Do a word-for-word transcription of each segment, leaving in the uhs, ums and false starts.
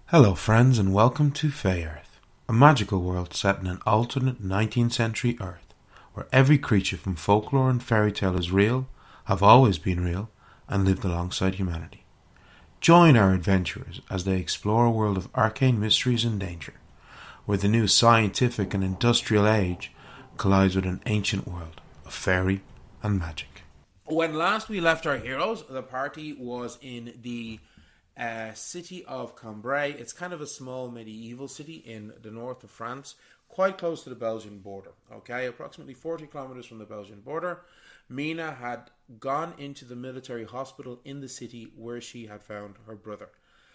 Hello friends and welcome to Fey Earth, a magical world set in an alternate nineteenth century Earth, where every creature from folklore and fairy tale is real, have always been real, and lived alongside humanity. Join our adventurers as they explore a world of arcane mysteries and danger, where the new scientific and industrial age collides with an ancient world of fairy and magic. When last we left our heroes, the party was in the Uh, city of Cambrai. It's kind of a small medieval city in the north of France, quite close to the Belgian border. Okay, approximately forty kilometers from the Belgian border. Mina had gone into the military hospital in the city where she had found her brother.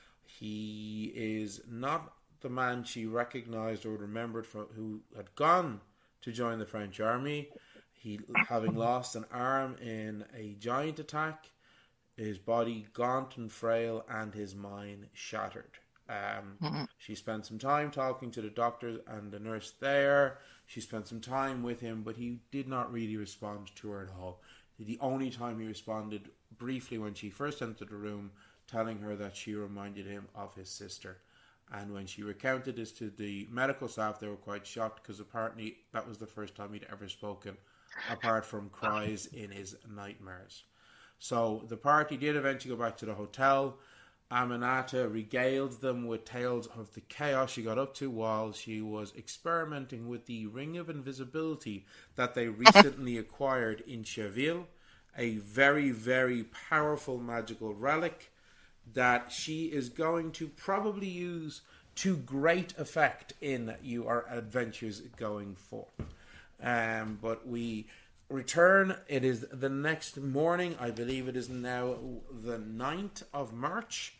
He is not the man she recognized or remembered from who had gone to join the French army. He, having lost an arm in a giant attack, his body gaunt and frail, and his mind shattered. Um, mm-hmm. She spent some time talking to the doctor and the nurse there. She spent some time with him, but he did not really respond to her at all. The only time he responded briefly when she first entered the room, telling her that she reminded him of his sister. And when she recounted this to the medical staff, they were quite shocked because apparently that was the first time he'd ever spoken, apart from cries in his nightmares. So the party did eventually go back to the hotel. Aminata regaled them with tales of the chaos she got up to while she was experimenting with the Ring of Invisibility that they recently acquired in Cheville, a very, very powerful magical relic that she is going to probably use to great effect in your adventures going forth. Um, but we return. It is the next morning. I believe it is now the ninth of March.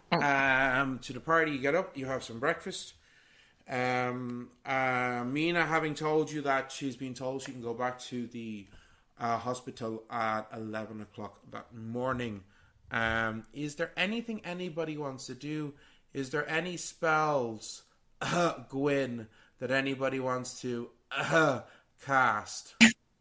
Um, to the party, you get up, you have some breakfast. Um, uh, Mina, having told you that she's been told she can go back to the uh, hospital at eleven o'clock that morning. Um, is there anything anybody wants to do? Is there any spells, uh, Gwyn, that anybody wants to uh, cast?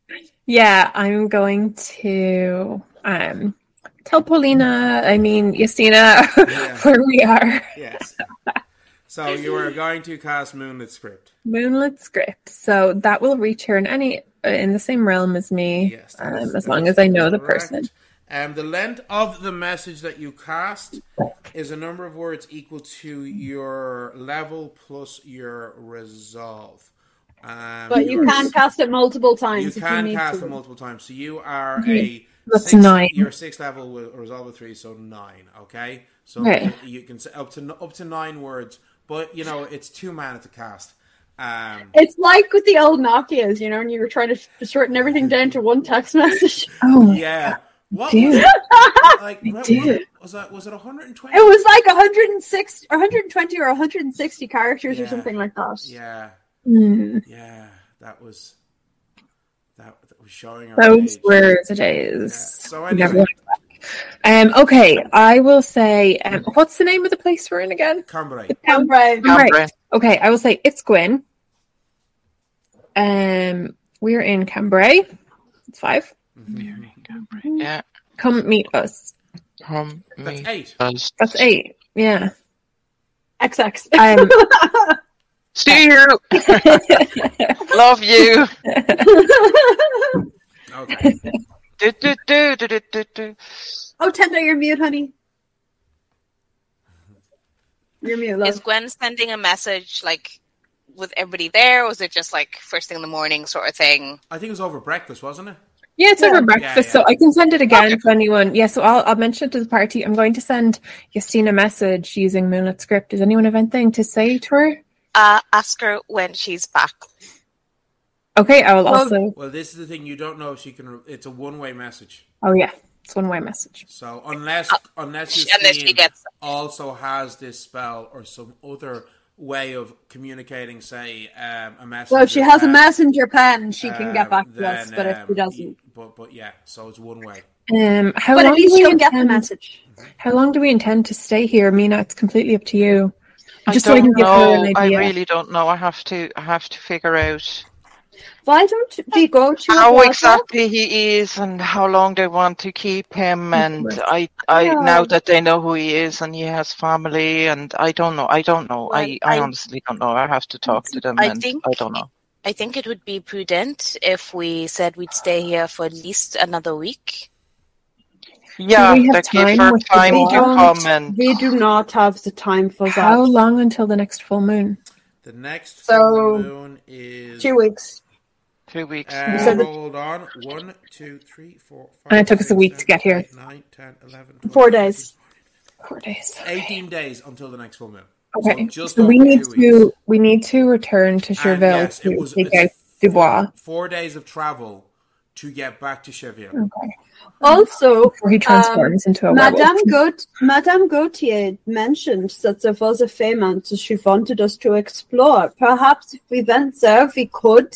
Yeah, I'm going to um, tell Paulina, I mean, Justina, yeah. where we are. Yes. So you are going to cast Moonlit Script. Moonlit Script. So that will reach her in any uh, in the same realm as me, yes, um, is, as long as I know correct. the person. Um, the length of the message that you cast is a number of words equal to your level plus your resolve. Um, but you can cast it multiple times. You if can you need cast to. it multiple times. So you are okay. a That's six, nine. Your sixth level with resolve of three, so nine. Okay, so okay. you can say up to up to nine words, but you know it's two mana to cast. Um, it's like with the old Nokias, you know, when you were trying to shorten everything down to one text message. Oh yeah. What dude. was it? Like, I what, did. Was that was it one hundred twenty? It was like one hundred six, one hundred twenty or one hundred sixty characters yeah. or something like that. Yeah. Mm. Yeah. That was that, that was showing our those age. were the days. Yeah. So anyway. Um, okay, I will say, um, what's the name of the place we're in again? Cambrai. Cambrai. Cambrai. Okay, I will say it's Gwyn. Um, we're in Cambrai. It's five. Mm-hmm. We're in Cambrai. Yeah. Come meet us. Come That's meet eight. us. That's eight. Yeah. X X. Um, See you. Love you. Okay. do, do, do, do, do, do, do. Oh, Tenda, you're mute, honey. You're mute, love. Is Gwen sending a message, like, with everybody there, or was it just, like, first thing in the morning sort of thing? I think it was over breakfast, wasn't it? yeah, it's Yeah. over breakfast, Yeah, yeah. so I can send it again Okay. to anyone. Yeah, so I'll, I'll mention it to the party. I'm going to send Justina a message using Moonlit Script. Does anyone have anything to say to her? Uh, ask her when she's back. Okay, I will Well- also... Well, this is the thing. You don't know if she can. Re- it's a one-way message. Oh, yeah. It's one-way message. So unless unless you Unless she gets also has this spell or some other way of communicating, say um, a message. Well, if she has a messenger pen, she can get back to us, then, but if um, she doesn't... But but yeah, so it's one way. Um, how But long at least do we she'll get the intend- message. How long do we intend to stay here, Mina? It's completely up to you. I Just so I don't can give her know. an I idea. really don't know. I have to. I have to figure out Why don't we go to how Water? exactly he is and how long they want to keep him, and I, I Yeah. now that they know who he is and he has family, and I don't know, I don't know, Well, I, I I- honestly don't know. I have to talk to them, I and think- I don't know. I think it would be prudent if we said we'd stay here for at least another week. Yeah, we have they give time her with the time We to war? come, don't. and We do not have the time for How that. long until the next full moon? The next So, full moon is Two weeks. two weeks. Uh, said that- hold on. One, two, three, four, five. And it took us a six, week to seven, get here. eight, nine, ten, eleven, twelve, Four days. Four days. eighteen days until the next full moon. Okay, So just so we over need two to weeks. we need to return to And Cherville yes, it to was take it's out Dubois. Four, four days of travel to get back to Cheviot. Okay. Also, Before he transforms into a Madame werewolf. Gaut- Madame Gautier mentioned that there was a Feyman that she wanted us to explore. Perhaps if we went there, we could,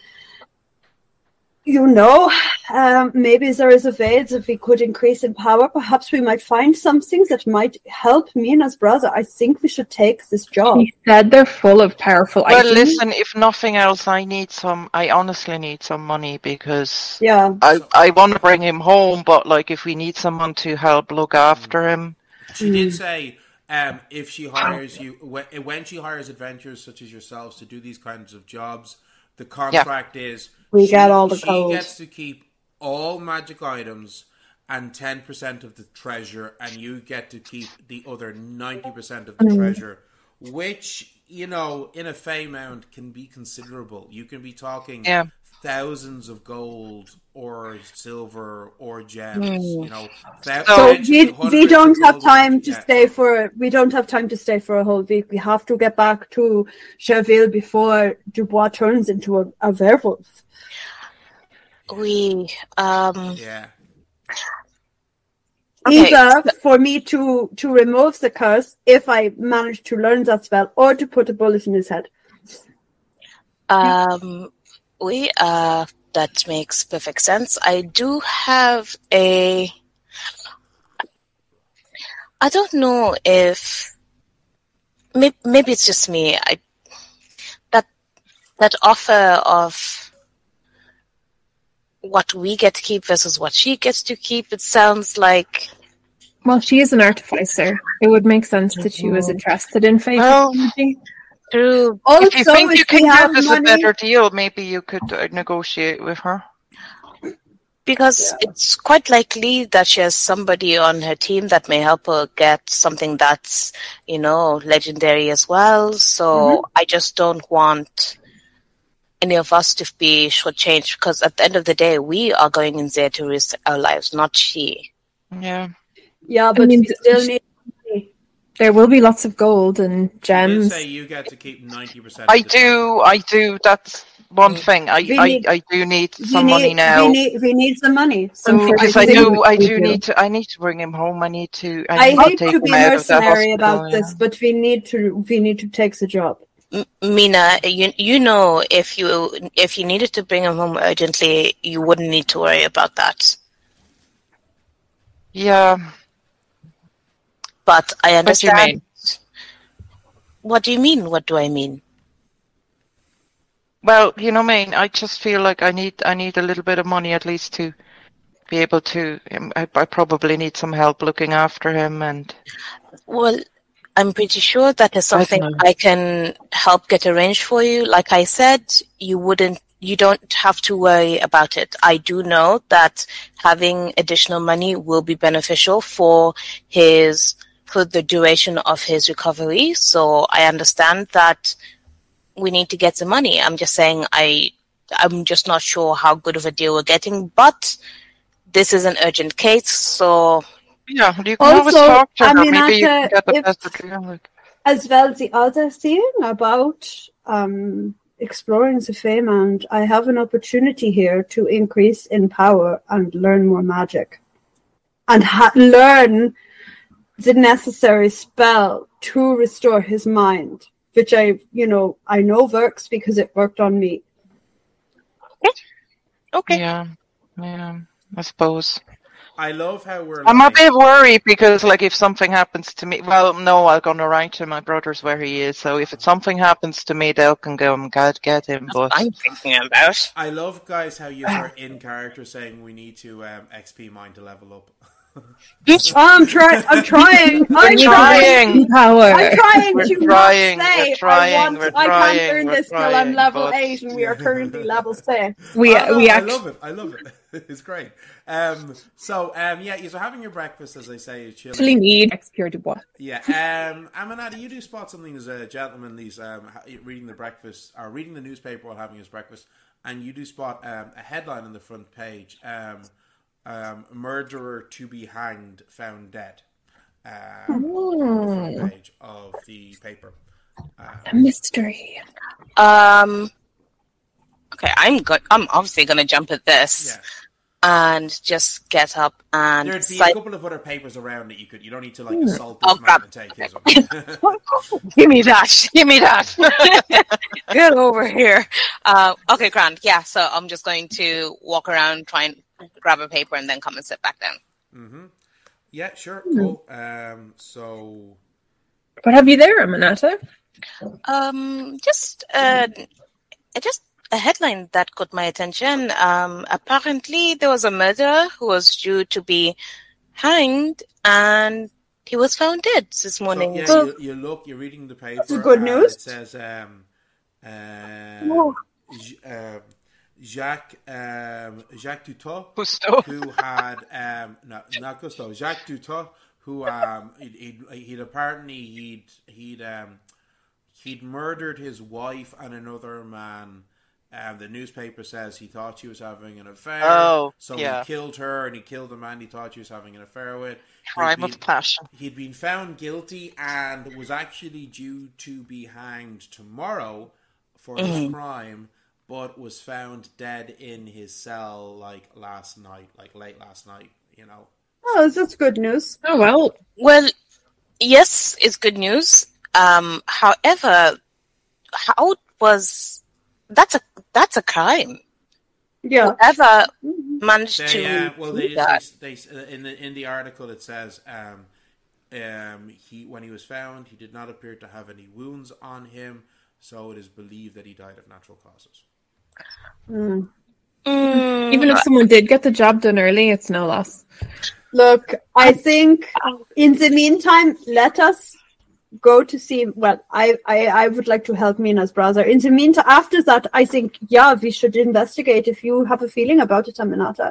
you know, um, maybe there is a way that we could increase in power. Perhaps we might find something that might help me and his brother. I think we should take this job. He said they're full of powerful Well, items. listen, if nothing else, I need some, I honestly need some money, because Yeah. I, I want to bring him home, but like if we need someone to help look after him. She did say um, if she hires you, when, when she hires adventurers such as yourselves to do these kinds of jobs, the contract is We she, get all the she gold. gets to keep all magic items and ten percent of the treasure, and you get to keep the other ninety percent of the Mm. treasure, which, you know, in a Fey Mount can be considerable. You can be talking Yeah. thousands of gold or silver or gems, Mm. you know. thou- So eventually we, we hundreds of don't have gold- time to yeah. stay for we don't have time to stay for a whole week. We have to get back to Cherville before Dubois turns into a, a werewolf. We um Yeah. Okay. Either for me to to remove the curse if I manage to learn that spell, or to put a bullet in his head. um we uh that makes perfect sense. I do have a I don't know if maybe, maybe it's just me. I that that offer of what we get to keep versus what she gets to keep, it sounds like Well, she is an artificer. It would make sense that she was interested in fate. Well, technology. true. Also, if you think if you we can have give us money, a better deal, maybe you could uh, negotiate with her. Because it's quite likely that she has somebody on her team that may help her get something that's, you know, legendary as well. So I just don't want any of us to be shortchanged, because at the end of the day, we are going in there to risk our lives, not she. Yeah. yeah, but mean, we still need money. There will be lots of gold and You gems. say you get to keep ninety percent. I do, I do. That's one thing. I, We I, need- I do need We some need, money now. We need we need some money. So Because I think do, I we do do. need to. I need to bring him home. I need to. I, I need hate to take to be him out of the mercenary hospital, about yeah. this, but we need to we need to take the job. M- Mina, you you know, if you if you needed to bring him home urgently, you wouldn't need to worry about that. Yeah. But I What do you understand. mean? What do you mean? What do I mean? Well, you know, what I mean, I just feel like I need, I need a little bit of money at least to be able to. um, I, I probably need some help looking after him, and Well, I'm pretty sure that is I don't something know. I can help get arranged for you. Like I said, you wouldn't, you don't have to worry about it. I do know that having additional money will be beneficial for his, for the duration of his recovery. So I understand that we need to get the money. I'm just saying I, I'm just not sure how good of a deal we're getting, but this is an urgent case, so yeah, you can always Also, talk to I her. mean, Maybe you at can the- get the if- best deal. Like, As well, the other thing about um, exploring the Feyman, I have an opportunity here to increase in power and learn more magic, and ha- learn the necessary spell to restore his mind, which I, you know, I know works because it worked on me. okay. yeah, yeah, I suppose. I love how we're. I'm like, a bit worried because, like, if something happens to me, well, no, I'm gonna write to my brother's where he is. So if something happens to me, they can go and get get him. But I'm thinking about. I love, guys, how you are in character saying we need to um, X P mine to level up. I'm trying. I'm trying. I'm trying. Power. I'm trying We're to trying, not say we're trying, I want. we're I trying, can't earn we're this till I'm trying, level but- eight, and we are currently level six. We Oh, no, we I actually love it. I love it. It's great. Um, so um, yeah, you're having your breakfast, as I say, chilling. actually need X P Dubois. Yeah. Um, Aminata, you do spot something as a gentleman. These um, ha- reading the breakfast or reading the newspaper while having his breakfast, and you do spot um, a headline on the front page. Um, um, murderer to be hanged found dead. Um, on the front page of the paper. Um, A mystery. Um. Okay, I'm go- I'm obviously going to jump at this yeah. and just get up and. There'd be cite- a couple of other papers around that you could. You don't need to like assault this Oh, man crap. and take his one. Give me that. Give me that. Get over here. Uh, okay, Grant. Yeah, so I'm just going to walk around, try and grab a paper, and then come and sit back down. Mm-hmm. Yeah, sure, cool. Um, so What have you there, Aminata? Um, just uh, just a headline that caught my attention. Um, apparently, there was a murderer who was due to be hanged, and he was found dead this So, morning. yeah, So- you, you look, you're reading the paper. good and news. It says um, Oh. um, J- um, Jacques um, Jacques Dutot, Cousteau. who had um, no, not Cousteau, Jacques Dutot, who um, he'd, he'd, he'd apparently he'd he'd um, he'd murdered his wife and another man. Um, the newspaper says he thought she was having an affair. Oh, so yeah. he killed her and he killed the man he thought she was having an affair with. Crime He'd of been- passion. He'd been found guilty and was actually due to be hanged tomorrow for his crime, but was found dead in his cell like last night, like late last night, you know. Oh, that's good news. Oh well. Well, yes, it's good news. Um, however, how was that's a that's a crime. Yeah. Whoever managed They, to uh, well, they, do that. they, they, uh, in the in the article it says um, um, he when he was found, he did not appear to have any wounds on him, so it is believed that he died of natural causes. Mm. Mm, Even if someone did get the job done early, it's no loss. Look, I think in the meantime, let us go to see. Well, I, I, I would like to help Mina's brother. In the meantime, after that, I think, yeah, we should investigate if you have a feeling about it, Aminata.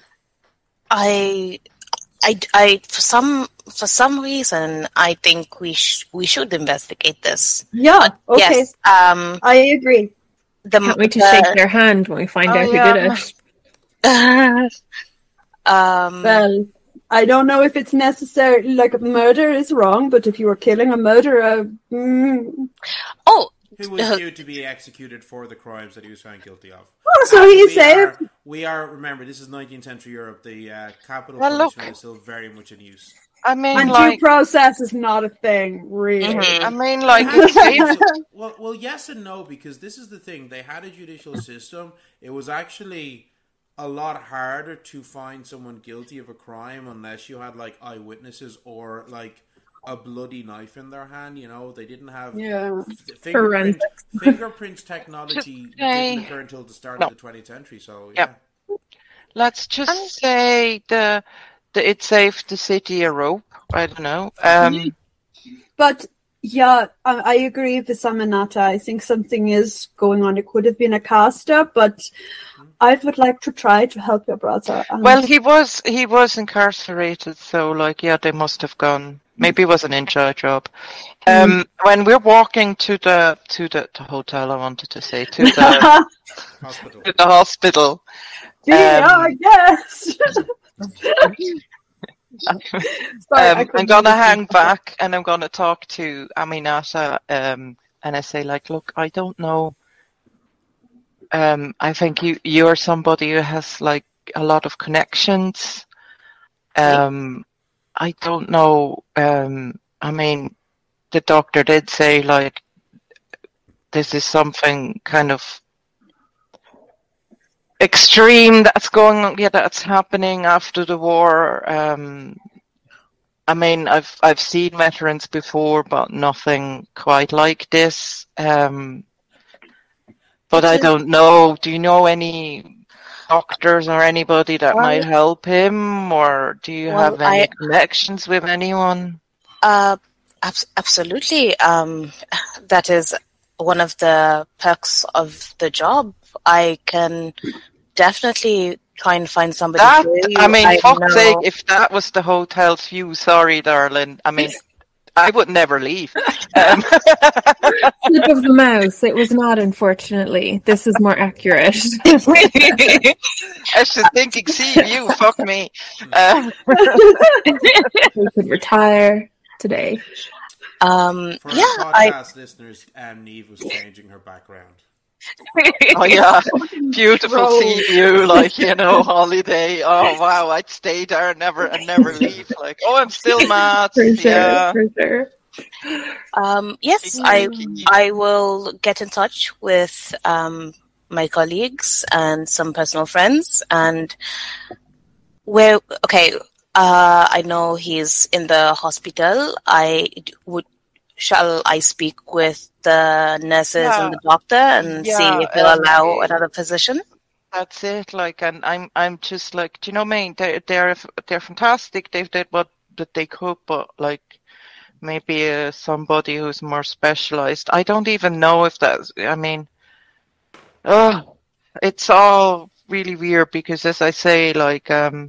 I, I, I, for some for some reason, I think we sh- we should investigate this. Yeah, okay. Yes. Um. I agree. The Can't wait to the- shake their hand when we find Oh, out yeah. who did it. um. Well, I don't know if it's necessary, like murder is wrong, but if you were killing a murderer, mm, oh, Who was due to be executed for the crimes that he was found guilty of. oh, so And he we saved. Are, we are, remember, this is nineteenth century Europe. The uh, capital Well, look. punishment is still very much in use. I mean, And due like, process is not a thing, really. Mhm. I mean, like, They it's, had- it's, well, well, yes and no, because this is the thing. They had a judicial system. It was actually a lot harder to find someone guilty of a crime unless you had like eyewitnesses or like a bloody knife in their hand. You know, they didn't have Yeah. f- fingerprint, Forensics. fingerprints technology Just say- didn't occur until the start No. of the twentieth century. So yeah. Yep. let's just say the, the it saved the city a rope. I don't know. Um, But yeah, I, I agree with Samanata. I think something is going on. It could have been a caster, but I would like to try to help your brother. And well, he was he was incarcerated, so like, yeah, they must have gone. Maybe it was an inside job. Um, when we're walking to the to the, the hotel, I wanted to say to the Hospital. to the hospital. yeah, um, yes. Sorry, I Um, I'm couldn't gonna really hang think. back and I'm gonna talk to Aminata, um, and I say like, look, I don't know. Um, I think you you're somebody who has like a lot of connections. Um, I don't know. Um, I mean, the doctor did say like this is something kind of extreme that's going on, yeah, that's happening after the war. Um, I mean, I've I've seen veterans before, but nothing quite like this. Um, but I don't know. Do you know any doctors or anybody that Well, might help him, or do you well, have any I- connections with anyone? Uh, ab- absolutely. Um, that is one of the perks of the job. I can definitely try and find somebody That, for you. I mean, I fuck's know- sake, if that was the hotel's view, sorry, darling. I mean, I would never leave. Um, Slip of the mouse. It was not, unfortunately. This is more accurate. I was just thinking, see, you, fuck me. Uh, We could retire today. Um, For yeah, our I podcast listeners, um, Neve was changing her background. oh, yeah. Beautiful Road. sea view, like, you know, holiday. Oh, wow, I'd stay there and never, and never leave. Like, oh, I'm still mad. For sure. Yeah. For sure. Um, yes, Thank I you. I will get in touch with um, my colleagues and some personal friends, and where okay, uh, I know he's in the hospital. I d- would shall I speak with the nurses Yeah. and the doctor and see Yeah, if they'll um, allow another physician? That's it. Like, and I'm, I'm just like, do you know what I mean? They're, they're, they're fantastic. They've did what that they could, but like, maybe uh, somebody who's more specialized. I don't even know if that's. I mean, oh, it's all really weird because, as I say, like, um,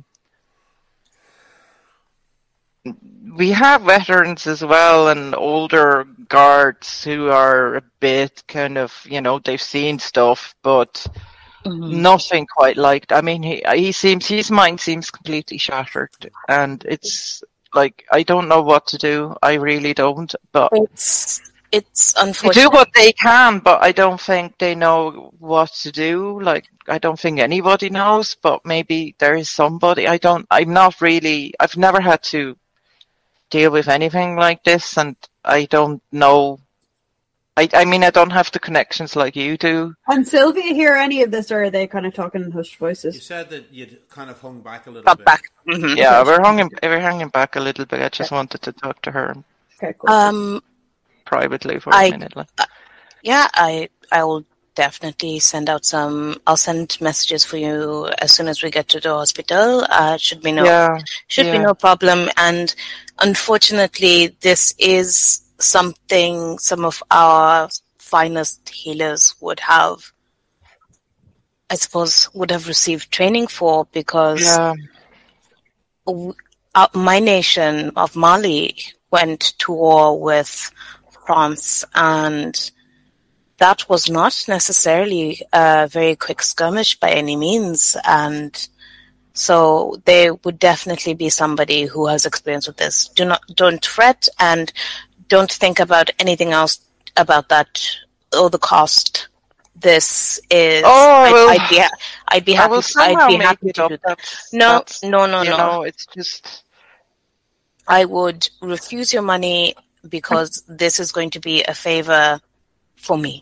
we have veterans as well and older guards who are a bit kind of, you know, they've seen stuff, but Mhm. nothing quite like. I mean, he he seems his mind seems completely shattered, and it's like I don't know what to do. I really don't. But It's it's they unfortunate. do what they can, but I don't think they know what to do. Like I don't think anybody knows, but maybe there is somebody. I don't. I'm not really. I've never had to deal with anything like this, and I don't know. I, I mean, I don't have the connections like you do. Can Sylvia hear any of this, or are they kind of talking in hushed You voices? said that you'd kind of hung back a little Got bit. back. Mhm. Yeah, we're hanging, we're hanging back a little bit. I just wanted to talk to her Okay, cool. Um, privately for I- a minute. Like. yeah, I I will definitely send out some. I'll send messages for you as soon as we get to the hospital. Uh, should be no Yeah, should be yeah. no problem. And unfortunately, this is something some of our finest healers would have, I suppose, would have received training for, because yeah, w- uh, my nation of Mali went to war with France, and that was not necessarily a very quick skirmish by any means. And so there would definitely be somebody who has experience with this. Do not, don't fret, and don't think about anything else about that or the cost. This is. Oh, I'd, well, I'd be. ha- I'd be I happy. will I'd somehow be make happy it to up. do that. That's, No, that's, no, no, you no. know, it's just. I would refuse your money because this is going to be a favor for me.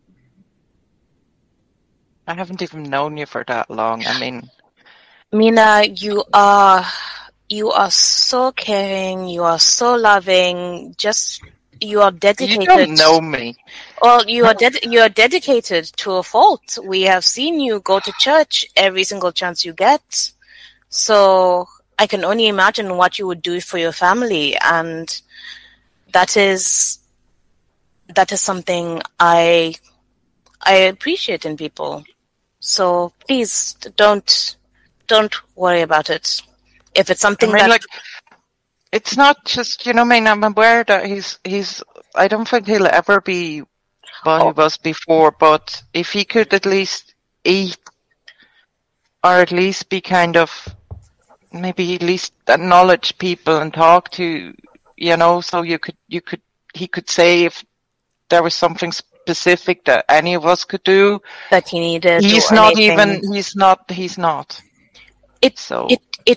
I haven't even known you for that long. I mean, Mina, you are you are so caring. You are so loving. Just you are dedicated. you don't know me. Well, you are ded- you are dedicated to a fault. We have seen you go to church every single chance you get. So I can only imagine what you would do for your family, and that is that is something I I appreciate in people. So please don't don't worry about it. If it's I something mean, that like, it's not just, you know, I mean, I'm aware that he's, he's, I don't think he'll ever be what he Oh. was before, but if he could at least eat, or at least be kind of, maybe at least acknowledge people and talk to, you know, so you could, you could, he could say if there was something specific that any of us could do. that he needed, He's or not anything. even, he's not, he's not. It So, it it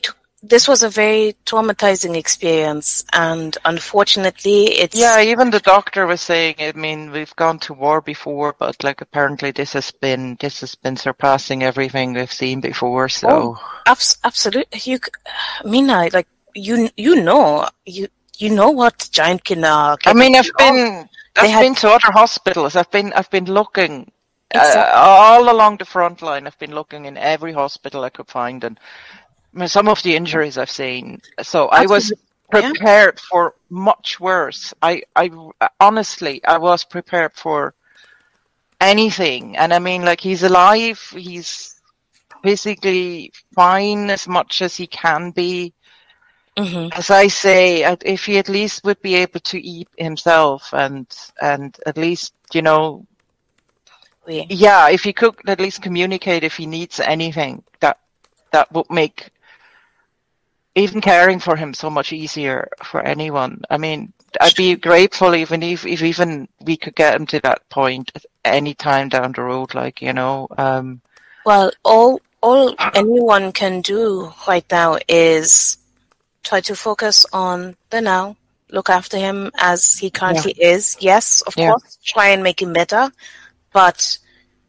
this was a very traumatizing experience, and unfortunately, it's Yeah, even the doctor was saying, I mean, we've gone to war before, but like apparently this has been this has been surpassing everything we've seen before. So Oh, abs- absolutely. You, c- Mina, like you, you know, you, you know what giant can. Uh, I mean, I've capable of. been They I've had- been to other hospitals. I've been I've been looking uh, Exactly. all along the front line. I've been looking in every hospital I could find, and I mean, some of the injuries I've seen. So I was Absolutely. Yeah. prepared for much worse. I, I honestly, I was prepared for anything. And I mean, like, he's alive. He's physically fine as much as he can be. hmm As I say, at- if he at least would be able to eat himself and, and at least, you know, We, yeah, if he could at least communicate if he needs anything, that, that would make even caring for him so much easier for anyone. I mean, I'd be grateful even if, if even we could get him to that point at any time down the road, like, you know. Um, well, all all anyone can do right now is try to focus on the now, look after him as he currently is. Yes, of Yeah. course, try and make him better, but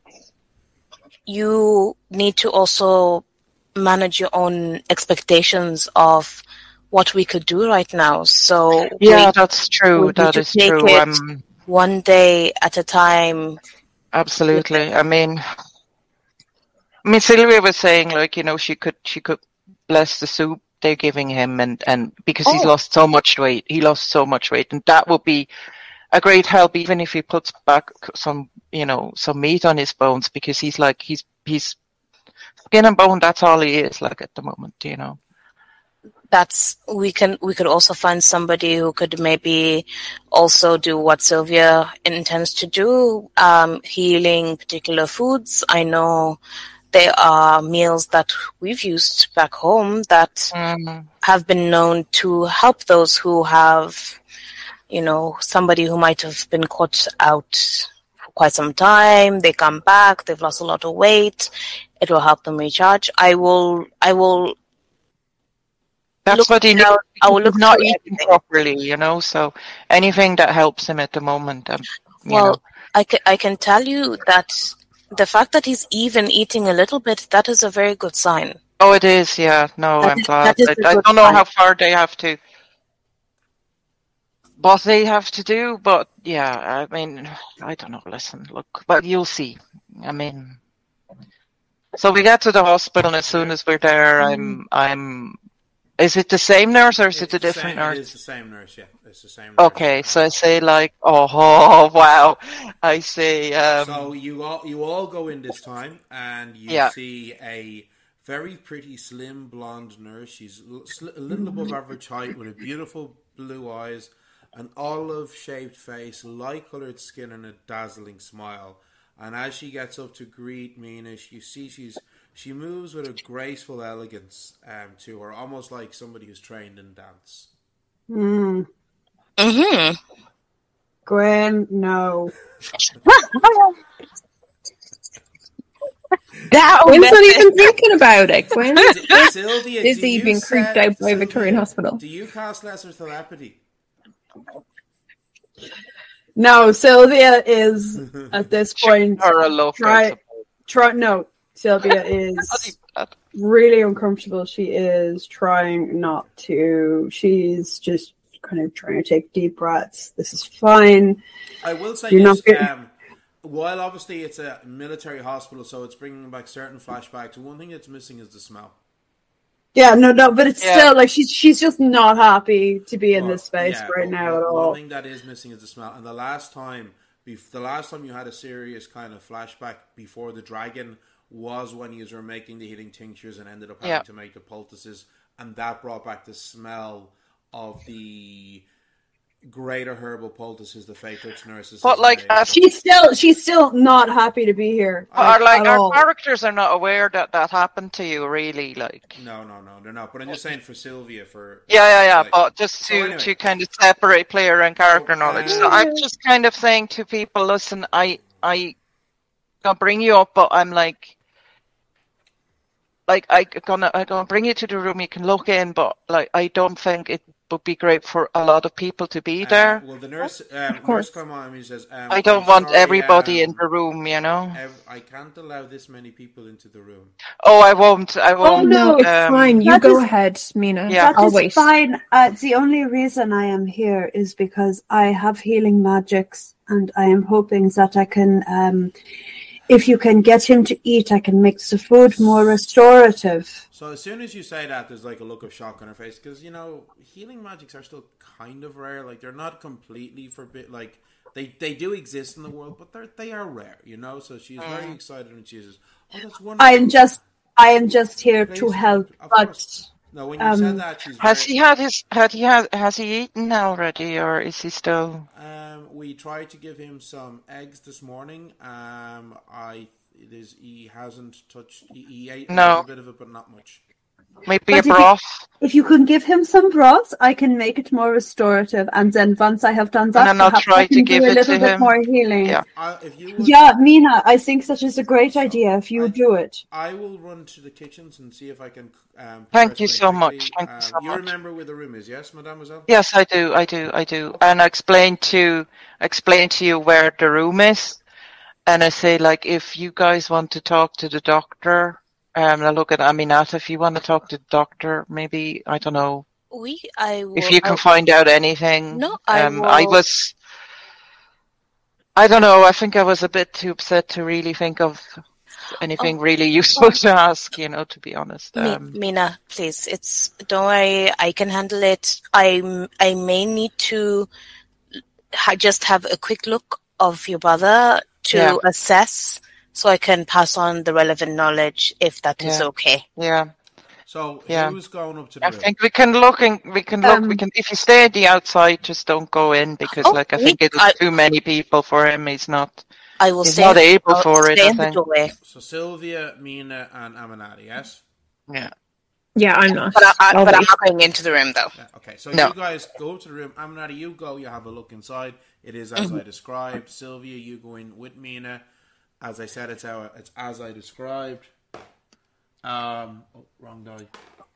you need to also manage your own expectations of what we could do right now. So yeah, we, that's true. we need That to is take true. it Um, one day at a time. absolutely. I mean, I mean, Sylvia was saying, like, you know, she could, she could bless the soup they're giving him, and and because he's Oh. lost so much weight, he lost so much weight, and that would be a great help, even if he puts back some, you know, some meat on his bones, because he's like, he's he's skin and bone. That's all he is, like, at the moment, you know. That's we can we could also find somebody who could maybe also do what Sylvia intends to do, um, healing particular foods. I know there are meals that we've used back home that Mm. have been known to help those who have, you know, somebody who might have been caught out for quite some time. They come back, they've lost a lot of weight. It will help them recharge. I will, I will, That's Look what he needs. out- I will He's look not through eating everything. properly, you know. So anything that helps him at the moment, um, you well, know. I can, I can tell you that the fact that he's even eating a little bit, that is a very good sign. Oh, it is. Yeah. No, That I'm is- glad. that is I, a I good don't know sign. how far they have to, what they have to do, but yeah. I mean, I don't know. Listen, look, but you'll see. I mean, so we get to the hospital, and as soon as we're there, I'm, I'm. Is it the same nurse or is It's it a the different same, nurse? It is the same nurse, yeah. It's the same nurse. Okay, so I say like, oh, oh wow, I say, um, So you all you all go in this time, and you Yeah. see a very pretty, slim, blonde nurse. She's l- sli- a little above average height, with a beautiful blue eyes, an olive-shaped face, light-colored skin, and a dazzling smile. And as she gets up to greet Mina, you see she's she moves with a graceful elegance um, to her, almost like somebody who's trained in dance. Mm. Mm-hmm. Gwen, no. That Gwen's not even thinking about it. Gwen Sylvia, is do you being creeped set- out by Sylvia, Victorian Hospital. Do you cast lesser telepathy? No, Sylvia is at this point her a look. I try suppose. try no. Sylvia is really uncomfortable. She is trying not to. She's just kind of trying to take deep breaths. This is fine. I will say You're this. not getting- Um, while obviously it's a military hospital, so it's bringing back certain flashbacks, one thing that's missing is the smell. Yeah, no, no, but it's Yeah. still like she's she's just not happy to be in Well, this space yeah, right but now one, at all. One thing that is missing is the smell. And the last time, bef- the last time you had a serious kind of flashback before the dragon was when you were making the healing tinctures and ended up having Yeah. to make the poultices, and that brought back the smell of the greater herbal poultices the Fey Touch nurses. But, has like, made. as- She's still she's still not happy to be here. But, like, at our all. characters are not aware that that happened to you, really, like. No, no, no, they're not. But I'm just saying for Sylvia, for Yeah, yeah, yeah. like- But just So to, anyway. to kind of separate player and character So, knowledge. uh, So I'm just kind of saying to people, listen, I I I'll bring you up, but I'm like, like I gonna I gonna bring you to the room. You can look in, but like I don't think it would be great for a lot of people to be there. Uh, well, the nurse, um, course. nurse come on and says, um, I don't I'm want sorry, everybody um, in the room, you know. ev- I can't allow this many people into the room. Oh, I won't. I Oh, won't. No, it's um, fine. You that go is- ahead, Mina. Yeah. That I'll is wait. fine. Uh, the only reason I am here is because I have healing magics, and I am hoping that I can, um, if you can get him to eat, I can make the food more restorative. So as soon as you say that, there's like a look of shock on her face because you know healing magics are still kind of rare. Like they're not completely forbidden. Like they, they do exist in the world, but they're they are rare. You know. So she's very excited and she says, "Oh, that's wonderful." I am just, I am just here to Please, help, of but course. No, when you um, said that, she's Has very, he had his? Had he had? Has he eaten already, or is he still? Um, we tried to give him some eggs this morning. Um, I it is he hasn't touched. He, he ate a No. little bit of it, but not much. Maybe But a if you- broth. if you can give him some broth, I can make it more restorative, and then once I have done that, then I'll perhaps try I can to do give a it little to bit him. more healing. Yeah. I, if you would, Yeah, Mina, I think that is a great idea if you I- do it. I will run to the kitchens and see if I can. Um, Thank you personally so quickly- much. Thank you um, so you much. remember where the room is, yes, Mademoiselle? Yes, I do. I do. I do. And I explain to explain to you where the room is, and I say like if you guys want to talk to the doctor, um, I look at Aminata. If you want to talk to the doctor, maybe I don't know We, I will. if you can I, find out anything. No, I um, I will- was. I don't know. I think I was a bit too upset to really think of anything Oh. really useful to ask. You know, to be honest. Mi- Um, Mina, please. It's don't worry. I can handle it. I I may need to ha- just have a quick look of your brother to Yeah. assess, so I can pass on the relevant knowledge if that is Yeah. okay. yeah. So Yeah. who's going up to the I room? think we can look and we can look. we Um, can if you stay at the outside, just don't go in because, Oh, like, I we- think it's I- too many people for him. He's not. I will He's stay. not able I'll for it, Stay I in the think. doorway. So Sylvia, Mina, and Aminati, yes? Yeah. Yeah, I'm not. But, I, I, I'll but I'm wait. not going into the room though. Yeah, okay, so No. you guys go up to the room. Aminati, you go, you have a look inside. It is as I described. Sylvia, you go in with Mina. As I said, it's how it's as I described. Um, oh, wrong die.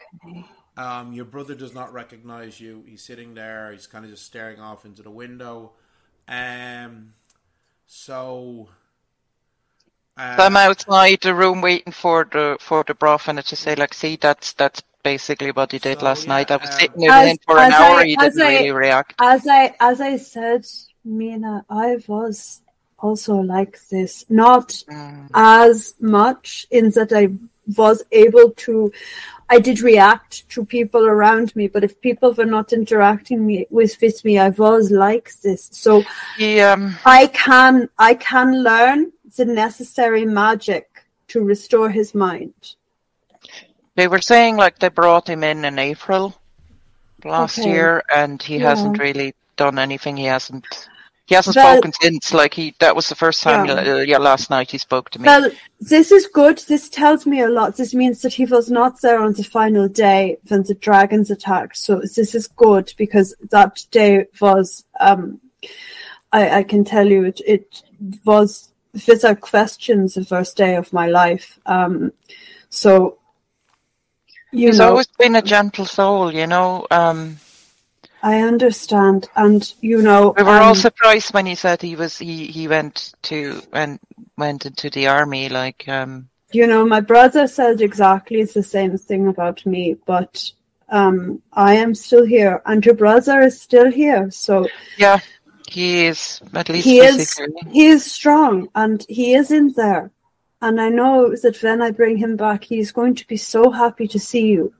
Um, your brother does not recognize you. He's sitting there. He's kind of just staring off into the window. Um, so. Uh, So I'm outside the room waiting for the for the broth, and I just say like, see, that's that's basically what he did So, last yeah, night. I was um, sitting with As- him for an as hour. I- he as didn't I- really react. As I as I said, Mina, I was also like this. Not Mm. as much in that I was able to I did react to people around me, but if people were not interacting me with, with me, I was like this. So He um. I can I can learn the necessary magic to restore his mind. They were saying like they brought him in in April last Okay. year, and he Yeah. hasn't really done anything. He hasn't. He hasn't Well- spoken since. Like he, that was the first time. Yeah. Uh, yeah, last night he spoke to me. Well, this is good. This tells me a lot. This means that he was not there on the final day when the dragons attacked. So this is good because that day was, um, I, I can tell you, it, it was, without question, the first day of my life. Um, so, you He's know, always been a gentle soul, you know. Um, I understand. And, you know, we were um, all surprised when he said he was he, he went to and went into the army. Like um, you know, my brother said exactly the same thing about me, but um, I am still here, and your brother is still here. So yeah, he is at least he is physically. he is strong, and he is in there. And I know that when I bring him back, he's going to be so happy to see you.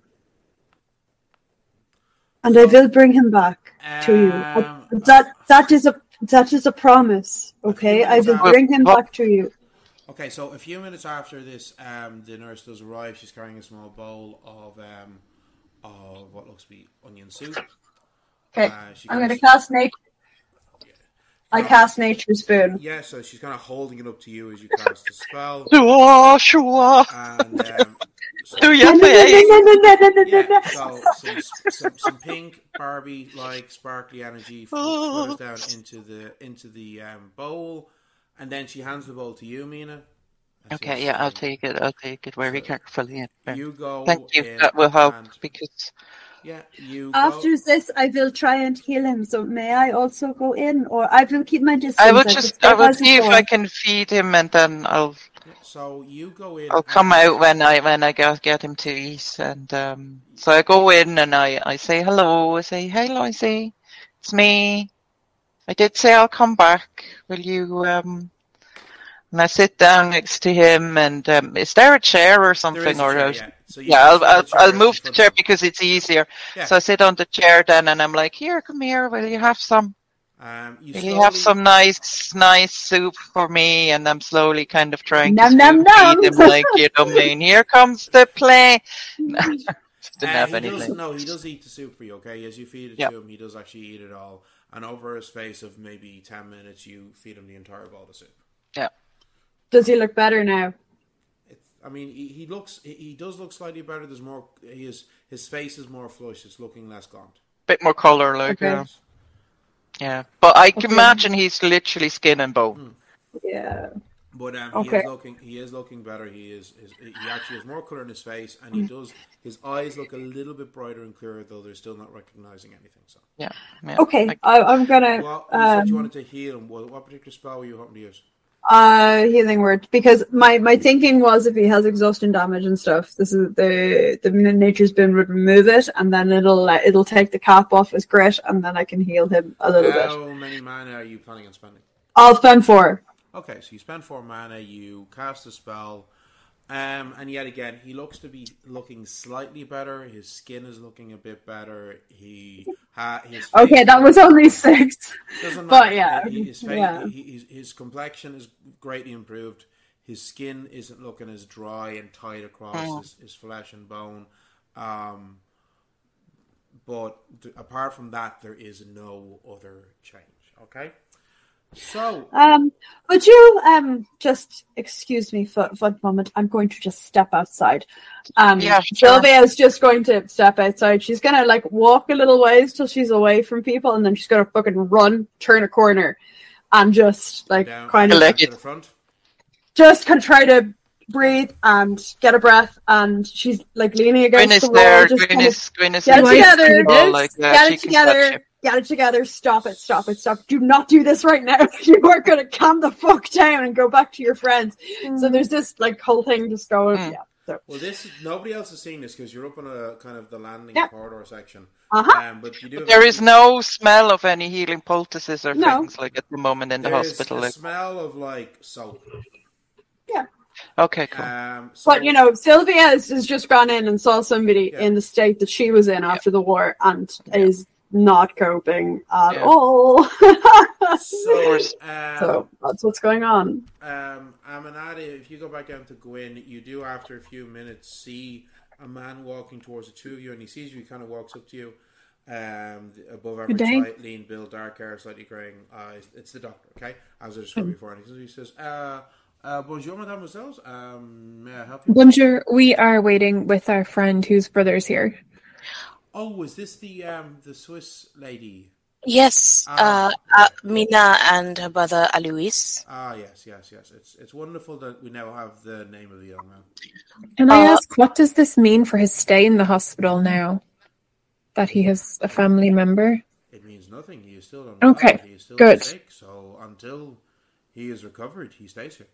And I will bring him back to you. Um, That that is a that is a promise. Okay, I will bring him back to you. Okay, so a few minutes after this, um, the nurse does arrive. She's carrying a small bowl of um, of what looks to be onion soup. Okay, Uh, she I'm going to goes- cast nature. I cast nature's boon. Yeah, so she's kind of holding it up to you as you cast the spell. Sure, sure. And um, so, Do No, you no, no, think? no, no, no, no, no, no, yeah, no. so some, some, some pink Barbie-like sparkly energy flutters down into the into the um, bowl, and then she hands the bowl to you, Mina, That's Okay, it. yeah, I'll take it. I'll take it very So, carefully. Yeah. You go. Thank you. in That will help and- because Yeah, you After go. this, I will try and heal him. So may I also go in, or I will keep my distance? I will will just stay I will by the see if door. I can feed him, and then I'll Yeah, so you go in. I'll come and- out when I when I get get him to eat, and um, so I go in and I, I say hello. I say, hey, Loisy, it's me. I did say I'll come back. Will you? Um, and I sit down next to him. And um, is there a chair or There something? is a or chair, a- yeah. So you yeah, can I'll find a I'll, chair I'll in move the front chair of you. because it's easier. Yeah. So I sit on the chair then, and I'm like, here, come here. Will you have some? Um, you Will you have slowly- some nice nice soup for me? And I'm slowly kind of trying Nom, to nom, spoon nom. feed him, like, you know, what I mean, here comes the play. Just didn't Uh, have he any does play. no, he does eat the soup for you. Okay, as you feed it Yep. to him, he does actually eat it all. And over a space of maybe ten minutes, you feed him the entire bowl of soup. Yeah. Does he look better now? It's, I mean, he, he looks, he, he does look slightly better. There's more. He is, his face is more flush. It's looking less gaunt. Bit more colour, like, Okay. yeah. Yeah. But I can Okay. imagine he's literally skin and bone. Yeah. But um, he Okay. is looking. He is looking better. He is. His, he actually has more color in his face, and he does. His eyes look a little bit brighter and clearer, though they're still not recognizing anything. So, Yeah. yeah. Okay, Like, I, I'm gonna well, you said you um, wanted to heal him. What, what particular spell were you hoping to use? uh healing word, because my my thinking was if he has exhaustion damage and stuff, this is the the nature's bin would remove it, and then it'll uh, it'll take the cap off his grit, and then I can heal him a little bit. How many mana are you planning on spending? I'll spend four. Okay, so you spend four mana, you cast a spell, um, and yet again, he looks to be looking slightly better. His skin is looking a bit better. He ha- his face Okay, that was only six. doesn't but matter. yeah, He- his, face, yeah. he, his, his complexion is greatly improved. His skin isn't looking as dry and tight across Oh. his, his flesh and bone. Um, but th- apart from that, there is no other change. Okay, so Um, would you um just excuse me for, for a moment? I'm going to just step outside. Um, Yeah, sure. Sylvia is just going to step outside. She's gonna like walk a little ways till she's away from people, and then she's gonna fucking run, turn a corner, and just like down kind of Collect to it. the front. just kind of try to breathe and get a breath. And she's like leaning Gwyn against is the wall, there. just Gwyn kind of is, Gwyn is get it in together. the wall, like that. Get She it can touch together. him. Get it together. Stop it. Stop it. Stop. Do not do this right now. You are going to calm the fuck down and go back to your friends. So there's this like whole thing just going. Mm. Yeah. So. Well, this is, nobody else has seen this because you're up on a kind of the landing Yeah. corridor section. Uh-huh. Um, but you do. have There a- is no smell of any healing poultices or No. things like at the moment in the There's hospital. a Like. smell of like soap. Yeah. Okay, cool. Um, so, But you know, Sylvia has, has just gone in and saw somebody Yeah. in the state that she was in after the war and is not coping at Yeah. all. so, course. um, So that's what's going on. um, Aminati, if you go back down to Gwyn, you do after a few minutes see a man walking towards the two of you, and he sees you. He kind of walks up to you. Um, above average Good day. height, lean build, dark hair, slightly greying eyes. It's the doctor, okay? As I described before, and he says, he says uh, uh, "Bonjour, mademoiselle. Um, may I help you?" Bonjour, we are waiting with our friend whose brother's here. Oh, was this the um the Swiss lady? Yes, Ah. uh, uh, Mina and her brother Alois. Ah, yes, yes, yes. It's it's wonderful that we now have the name of the young man. Can I Uh, ask, what does this mean for his stay in the hospital now? That he has a family member? It means nothing. He is still unwell. Okay, He is still good. sick. So until he is recovered, he stays here.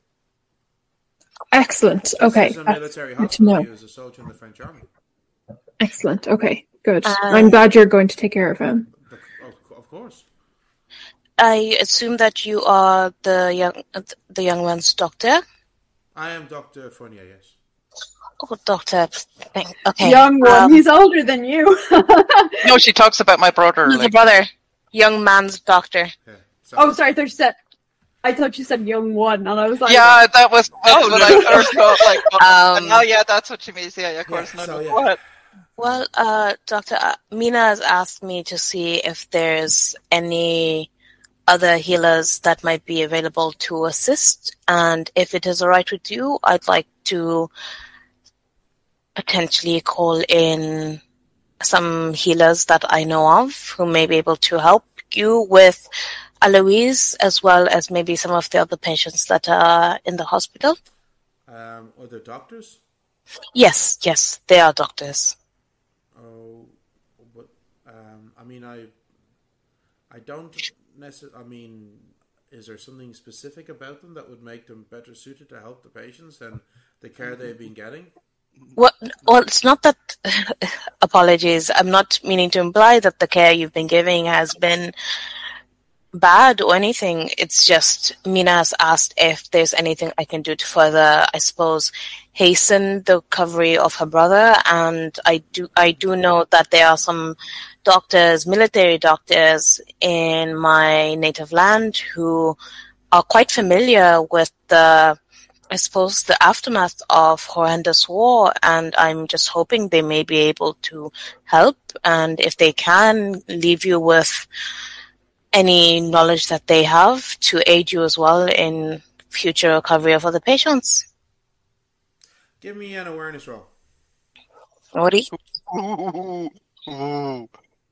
Excellent. Okay. This is a that's military good to hospital. know. He was a soldier in the French army. Excellent. Okay, good. Uh, I'm glad you're going to take care of him. The- Of, of course. I assume that you are the young the young man's doctor. I am Doctor Fournier, yes. Oh, doctor. Thank- Okay. Young one. Um, He's older than you. No, she talks about my brother. the Like, brother, young man's doctor. Yeah. So, Oh, sorry. I thought you said. I thought you said young one, and I was like, yeah, that was that's Oh, what no. I first thought. Like, oh, Um, oh, yeah, that's what she means. Yeah, yeah, of course. Yeah, no, so, no, yeah. go ahead. Well, uh, Doctor uh, Mina has asked me to see if there's any other healers that might be available to assist, and if it is all right with you, I'd like to potentially call in some healers that I know of who may be able to help you with Alois, as well as maybe some of the other patients that are in the hospital. Um, other doctors? Yes, yes, they are doctors. Oh, but um, I mean, I, I don't necessarily. I mean, is there something specific about them that would make them better suited to help the patients than the care they've been getting? Well, well, it's not that. Apologies, I'm not meaning to imply that the care you've been giving has been bad or anything. It's just Mina has asked if there's anything I can do to further, I suppose, hasten the recovery of her brother. And I do, I do know that there are some doctors, military doctors in my native land who are quite familiar with the, I suppose, the aftermath of horrendous war. And I'm just hoping they may be able to help. And if they can, leave you with any knowledge that they have to aid you as well in future recovery of other patients. Give me an awareness roll. Ori? Ooh, ooh.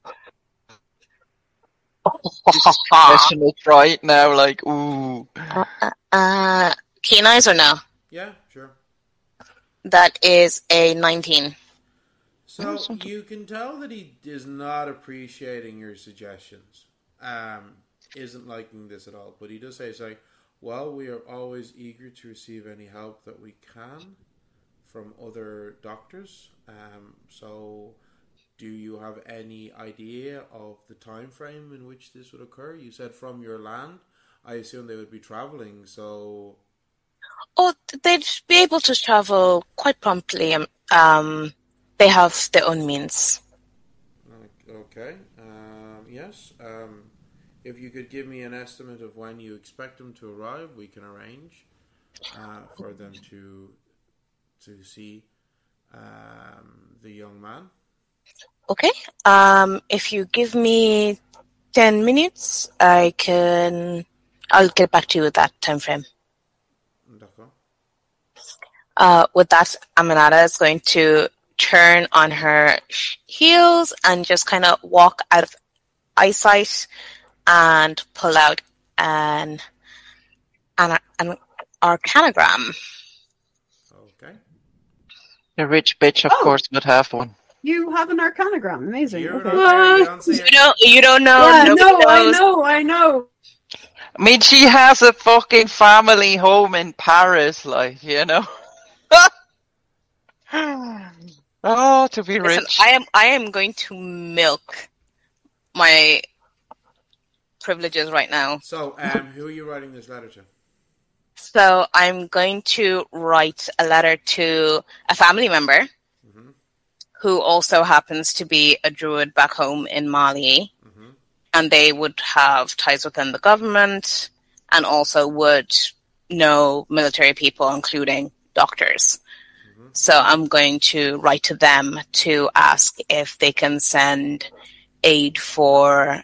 Passionate right now, like ooh. Uh, uh, uh, keen eyes or no? Yeah, sure. That is a nineteen. So you can tell that he is not appreciating your suggestions. Um, isn't liking this at all, but he does say, "It's like, well, we are always eager to receive any help that we can from other doctors. Um, so, do you have any idea of the time frame in which this would occur? You said from your land. I assume they would be traveling. So, Oh, they'd be able to travel quite promptly. Um, um they have their own means. Okay. Um, yes. Um, if you could give me an estimate of when you expect them to arrive, we can arrange uh, for them to to see um, the young man. Okay. Um, if you give me ten minutes, I can. I'll get back to you with that time frame. D'accord. Uh, with that, Aminata is going to turn on her heels and just kind of walk out of eyesight and pull out an an, an arcanogram. Okay. The rich bitch, of Oh. course, would have one. You have an arcanogram. Amazing. You're Okay. not there, you don't see You it. don't. You don't know. Yeah, Nobody no, I knows. know, I know. I mean, she has a fucking family home in Paris, like, you know. Oh, to be Listen, rich. I am. I am going to milk my privileges right now. So, um, who are you writing this letter to? So I'm going to write a letter to a family member Mm-hmm. who also happens to be a druid back home in Mali. Mm-hmm. And they would have ties within the government and also would know military people, including doctors. Mm-hmm. So I'm going to write to them to ask if they can send aid for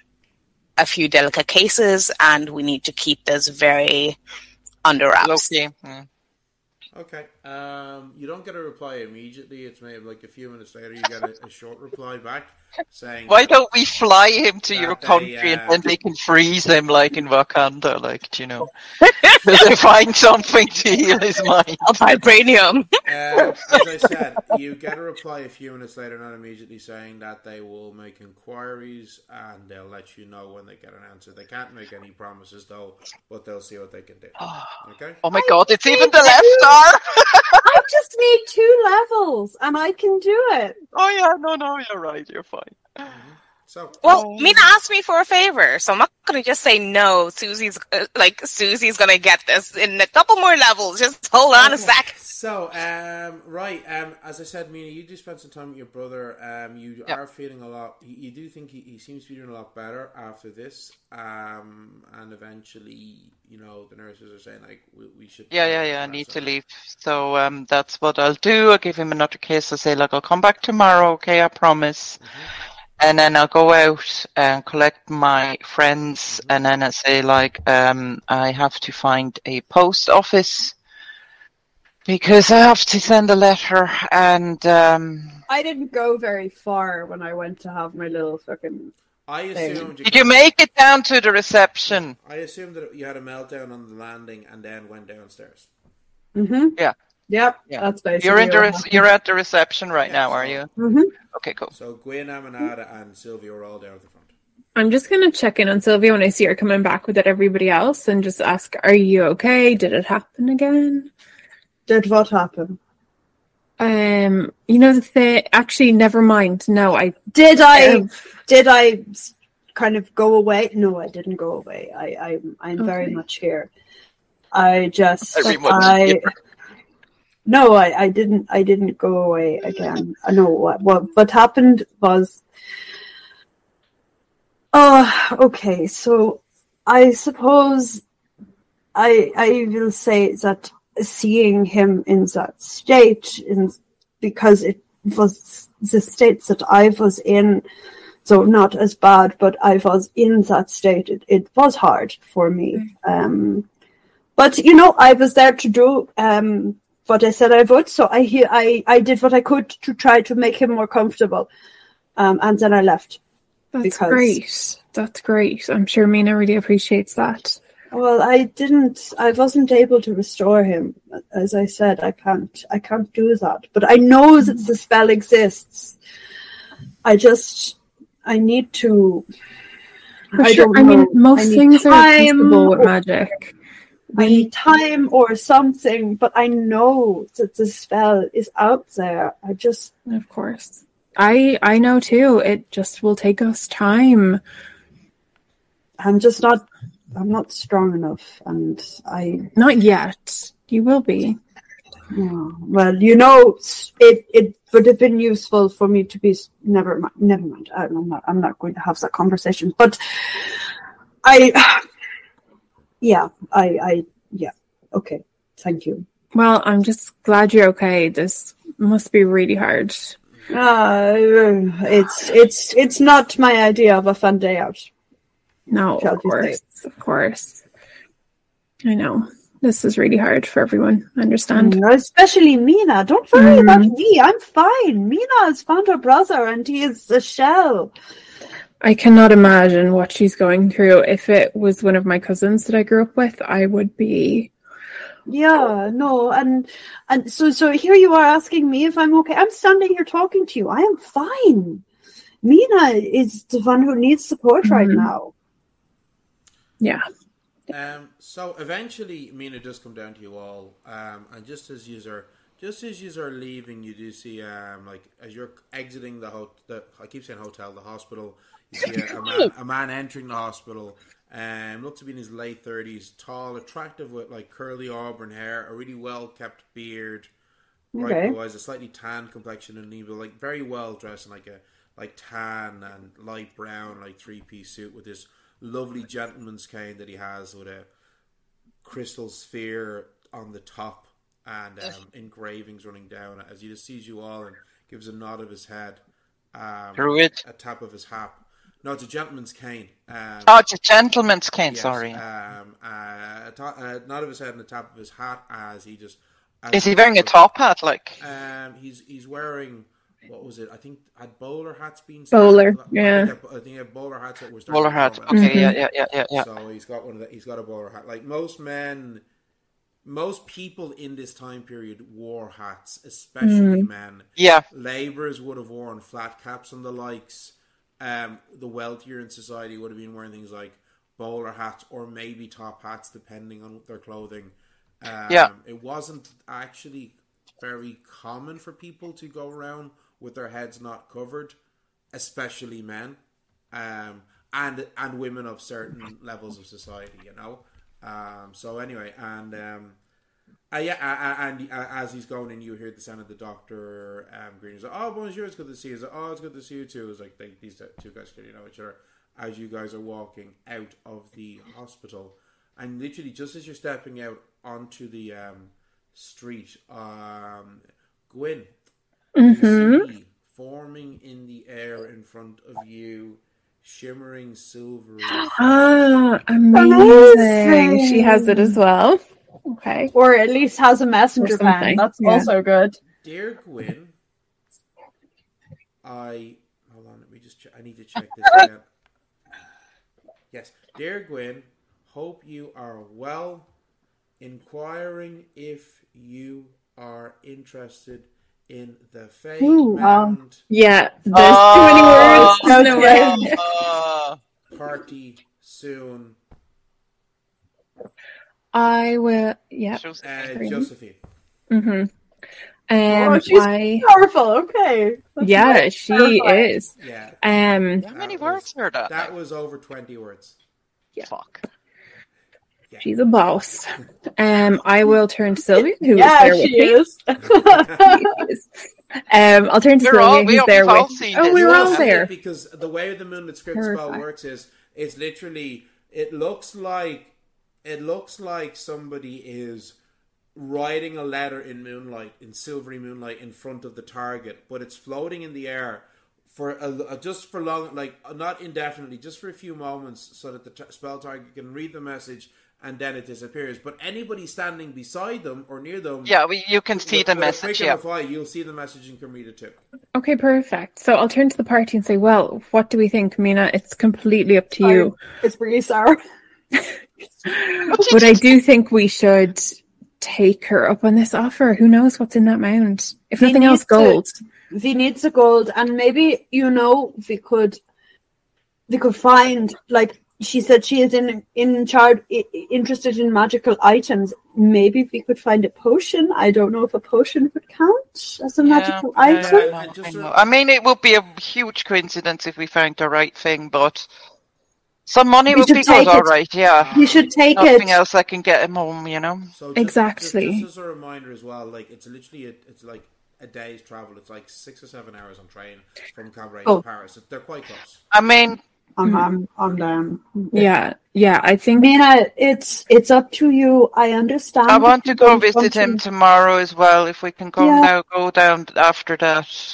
a few delicate cases, and we need to keep this very under wraps. Low-key. Mm. Okay. Um, you don't get a reply immediately. It's maybe like a few minutes later you get a, a short reply back saying... Why don't we fly him to That your they, country uh, and then they can freeze him like in Wakanda, like, do you know? Will they find something to heal his mind? A vibranium. Uh, as I said, you get a reply a few minutes later, not immediately, saying that they will make inquiries and they'll let you know when they get an answer. They can't make any promises though, but they'll see what they can do. Okay? Oh my god, it's even the left star! I just need two levels and I can do it. Oh yeah, no, no, you're right, you're fine. So, Well, Oh. Mina asked me for a favor, so I'm not going to just say no. Susie's uh, like Susie's going to get this in a couple more levels. Just hold on a sec. So, um, right, um, as I said, Mina, you do spend some time with your brother. Um, you Yep. are feeling a lot. You, you do think he, he seems to be doing a lot better after this. Um, and eventually, you know, the nurses are saying like we, we should. Yeah, yeah, yeah, I need to leave. So um, that's what I'll do. I'll give him another case. I'll say, like, I'll come back tomorrow, okay, I promise. Mm-hmm. And then I'll go out and collect my friends. Mm-hmm. And then I say, like, um, I have to find a post office because I have to send a letter. And um, I didn't go very far when I went to have my little fucking... I assumed. did you make it down to the reception? I assumed that you had a meltdown on the landing and then went downstairs. Mm-hmm. Yep, Yeah. that's basically You're in the what re- happened. you're at the reception right Yeah, now, so- are you? Mhm. Okay, cool. So Gwyn, Aminata, and Sylvia are all down at the front. I'm just going to check in on Sylvia when I see her coming back with it, everybody else, and just ask, are you okay? Did it happen again? Did what happen? Um, you know, the thing, actually, never mind. No, I, Did I? Um, did I s- kind of go away? No, I didn't go away. I, I'm, I'm very Okay. much here. I just, Very much I, here. no, I, I didn't, I didn't go away again. I know what, what, what happened was, oh, okay. So I suppose I, I will say that seeing him in that state, in because it was the state that I was in, so not as bad, but I was in that state. It, it was hard for me. Um, but you know, I was there to do um, what I said I would. So I he, I I did what I could to try to make him more comfortable, um, and then I left. that's Because- great. That's great. I'm sure Mina really appreciates that. Well, I didn't. I wasn't able to restore him. As I said, I can't. I can't do that. But I know that the spell exists. I just. I need to. For I sure. don't I mean, know. most I need things are time accessible with or- magic. I need time or something. But I know that the spell is out there. I just. Of course. I I know too. It just will take us time. I'm just not. I'm not strong enough, and I. Not yet. You will be. Oh, well, you know, it it would have been useful for me to be. Never mind. Never mind. I'm not. I'm not going to have that conversation. But I. Yeah. I. I. Yeah. Okay. Thank you. Well, I'm just glad you're okay. This must be really hard. Uh, it's it's it's not my idea of a fun day out. No, Shall of we say. course. Of course. I know. This is really hard for everyone. I understand. Mm, especially Mina. Don't worry Mhm. about me. I'm fine. Mina has found her brother, and he is a shell. I cannot imagine what she's going through. If it was one of my cousins that I grew up with, I would be. Yeah, no, and and so so here you are asking me if I'm okay. I'm standing here talking to you. I am fine. Mina is the one who needs support right Mhm. now. Yeah. Um, so eventually, Mina does come down to you all, um, and just as you are, just as you are leaving, you do see, um, like as you're exiting the ho- the I keep saying hotel, the hospital. You see a, a man, a man entering the hospital. Um, looks to be in his late thirties, tall, attractive with like curly auburn hair, a really well kept beard, bright Okay. blue eyes, a slightly tan complexion, and he was like very well dressed in like a like tan and light brown, like three piece suit with this lovely gentleman's cane that he has with a crystal sphere on the top and um, engravings running down as he just sees you all and gives a nod of his head, um, Druid. a tap of his hat. No, it's a gentleman's cane. Um, Oh, it's a gentleman's cane. yes, Sorry. Um, uh, a, ta- a nod of his head and a tap of his hat as he just. As Is he wearing a top hat? Like, Um, he's he's wearing. What was it? I think had bowler hats been Bowler, I yeah. think, I think had bowler hats that were starting bowler to hat. come out. Okay, Mhm. yeah, yeah, yeah, yeah, yeah. So he's got one of the, he's got a bowler hat. Like most men, most people in this time period wore hats, especially men. Yeah. Labourers would have worn flat caps and the likes. Um, the wealthier in society would have been wearing things like bowler hats or maybe top hats, depending on their clothing. Um, Yeah. It wasn't actually very common for people to go around with their heads not covered, especially men, um, and and women of certain levels of society. You know. Um, so anyway, and um, uh, yeah, uh, and uh, as he's going in, you hear the sound of the doctor. Um, Green is like, "Oh, bonjour, it's good to see you." He's like, "Oh, it's good to see you too." It's like they, these two guys clearly know each other. As you guys are walking out of the hospital, and literally just as you're stepping out onto the um, street, um, Gwyn, Mm-hmm. you see forming in the air in front of you, shimmering silvery. Ah, amazing. Amazing. She has it as well. Okay. Or at least has a messenger Or something, van. That's yeah. also good. Dear Gwyn, I hold on. Let me just. Ch- I need to check this again. Yes, dear Gwyn, hope you are well. Inquiring if you are interested in the Fae Ooh, wow. Mound Yeah, there's Oh, too many words. There's no okay. way. Uh, party soon. I will. Yeah. shows- Uh, Josephine. Mm-hmm. Oh, Um. she's I. powerful. Okay. That's Yeah, very she terrifying. is. Yeah. Um. How many That was- words are that? That was over twenty words. Fuck. She's a boss. Um. I will turn to Sylvia, who is Yeah, there she with is. me. Is. Um. I'll turn to We're Sylvia, all- we who's all- there we've all with. seen Oh, this. we You were all all see it there. because the way the Moonlit Script spell Terrifying. works is it's literally it looks like it looks like somebody is writing a letter in moonlight, in silvery moonlight, in front of the target, but it's floating in the air for a, a- just for long, like not indefinitely, just for a few moments, so that the t- spell target can read the message and then it disappears. But anybody standing beside them or near them, Yeah, we, you can see with- the with a message. quick Yeah. of eye, you'll see the message and can read it too. Okay, perfect. So I'll turn to the party and say, well, what do we think, Mina? It's completely up to you. It's really sour. But I do think we should take her up on this offer. Who knows what's in that mound? If We nothing need else, to- gold. We need the gold, and maybe you know we could we could find, like she said, she is in in charge i- interested in magical items. Maybe we could find a potion. I don't know if a potion would count as a Yeah, magical yeah, item. I, know, And just I, sort know. of- I mean, it would be a huge coincidence if we found the right thing, but some money We would should be take good, all it. right, yeah. We should take Nothing it. else I can get him home, you know? So just, Exactly. Just, just as a reminder as well, like it's literally a, it's like a day's travel. It's like six or seven hours on train from Cambrai Oh. to Paris. They're quite close. I mean, I'm I'm I'm down. Yeah, yeah, I think. Mina, it's it's up to you. I understand. I if want to you go don't visit want him to- tomorrow as well. If we can go Yeah. now, go down after that.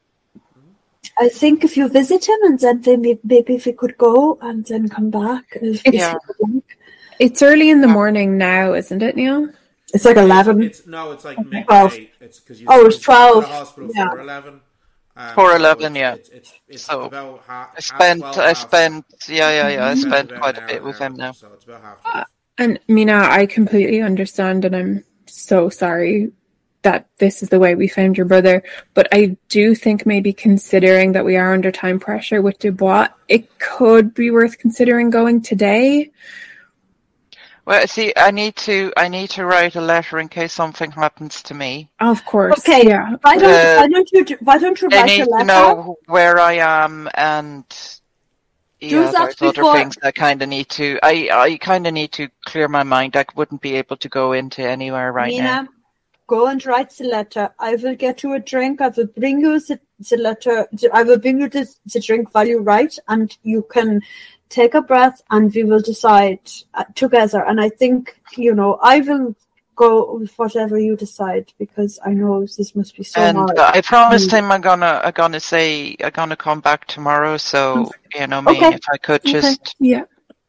I think if you visit him and then maybe maybe if we could go and then come back. If if Yeah. you would like. It's early in the morning now, isn't it, Neil? It's like eleven. It's no, it's like midday. twelve. It's because you. Oh, it's you start at twelve. The hospital Yeah. for eleven. Um, For so eleven, it's, yeah. It's, it's, it's So, about half. I spent, half twelve, I half- spent, yeah, yeah, yeah, I spent spent about quite an a hour bit there with him now. So it's about half. twelve. And Mina, I completely understand, and I'm so sorry that this is the way we found your brother. But I do think maybe considering that we are under time pressure with Dubois, it could be worth considering going today. Well, see, I need to, I need to write a letter in case something happens to me. Of course. Okay. Yeah. Why don't Uh, why don't you do- why don't you I write need a to letter? know where I am, and yeah, that there's other before- things I kind of need to. I, I kind of need to clear my mind. I wouldn't be able to go into anywhere right Mina, now. go and write the letter. I will get you a drink. I will bring you the, the letter. I will bring you the, the drink while you write, and you can take a breath, and we will decide uh, together. And I think, you know, I will go with whatever you decide, because I know this must be so And hard. uh, I promised Mm. him I'm gonna, I'm gonna say, I'm gonna come back tomorrow. So you know me, Okay. if I could Okay. just Yeah.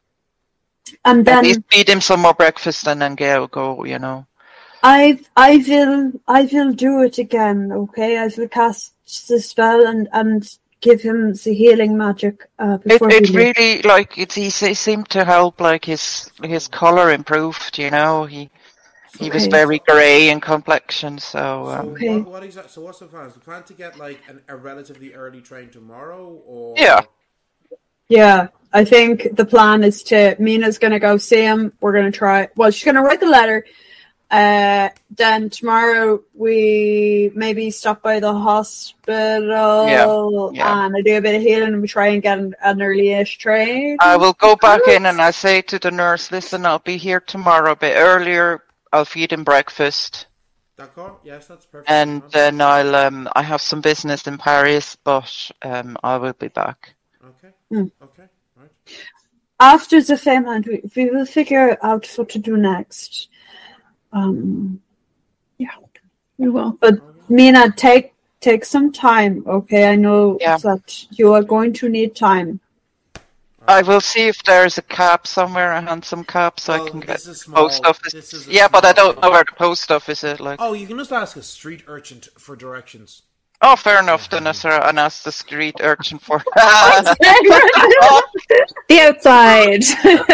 And at then least feed him some more breakfast and then go, go, you know. I I will I will do it again. Okay, I will cast the spell and and give him the healing magic uh, It, before it he leaves. really like it. He se- seemed to help. Like his his color improved. You know, he he was Okay. very grey in complexion. So So um, Okay. what, what exactly? So what's the plan? Is the plan to get like an, a relatively early train tomorrow, or Yeah. Yeah, I think the plan is to Mina's gonna go see him. We're gonna try. Well, she's gonna write the letter. Uh, then tomorrow we maybe stop by the hospital Yeah, yeah. and I do a bit of healing and we try and get an, an early-ish train. I will go back in and I say to the nurse, "Listen, I'll be here tomorrow a bit earlier. I'll feed him breakfast, D'accord? Yes, that's perfect. and then I'll um I have some business in Paris, but um I will be back." Okay. Mm. Okay. Right. After the fame hunt, we, we will figure out what to do next. Um, We will. but Mina, take take some time, okay? I know Yeah. that you are going to need time. I will see if there's a cab somewhere, a handsome cab, so Well, I can get this is small. post office. This is a Yeah, but I small- don't know where the post office is. Like, Oh, you can just ask a street urchin t- for directions. oh, fair enough. Then I sort and ask the street urchin for. The outside.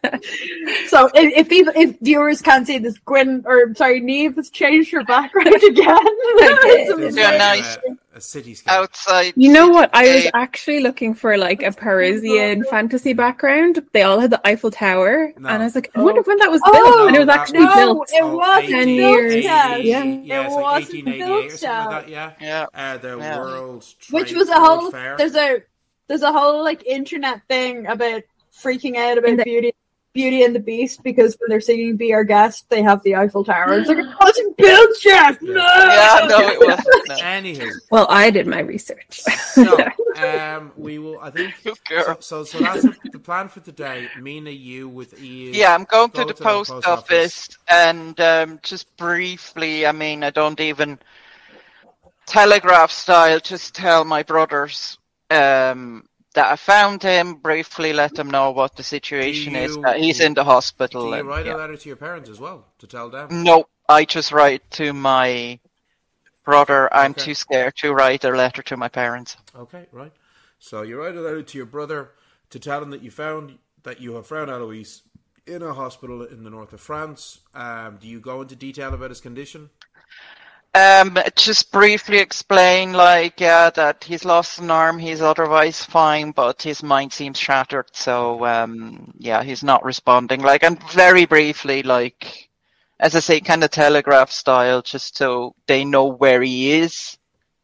So if if, people, if viewers can't see this, Gwyn or sorry, Neve has changed her background again. did. Yeah, nice. A, a cityscape. Outside. You know what? I was cityscape. actually looking for like a Parisian fantasy background. They all had the Eiffel Tower, No. and I was like, I wonder when that was Oh, built. And it was that actually no, built. it Oh, wasn't ten built years. yet. Yeah. Yeah, It it's like wasn't eighteen eighty-eight built or something like that, yeah? Yeah. Uh, the Yeah. World's Which Trade- was a World's whole Fair. there's a there's a whole like internet thing about freaking out about In the- Beauty Beauty and the Beast because when they're singing "Be Our Guest," they have the Eiffel Tower. It's like it wasn't built yet. No. Yeah, no, it wasn't. No. Anywho, Well, I did my research. so um, we will. I think You so. girl. So, so that's the, the plan for today. Mina, you with Ian. Yeah, I'm going Go to the to the post, post office, office. and um, just briefly, I mean, I don't even telegraph style, just tell my brothers um, that I found him, briefly let them know what the situation Do is, you- that he's in the hospital. Do you and, write yeah. a letter to your parents as well to tell them? No, I just write to my brother. I'm Okay. too scared to write a letter to my parents. Okay, right. So you write a letter to your brother to tell him that you found that you have found Eloise in a hospital in the north of France. Um, do you go into detail about his condition? Um, just briefly explain, like, yeah, that he's lost an arm, he's otherwise fine, but his mind seems shattered, so, um, yeah, he's not responding, like, and very briefly, like, as I say, kind of telegraph style, just so they know where he is,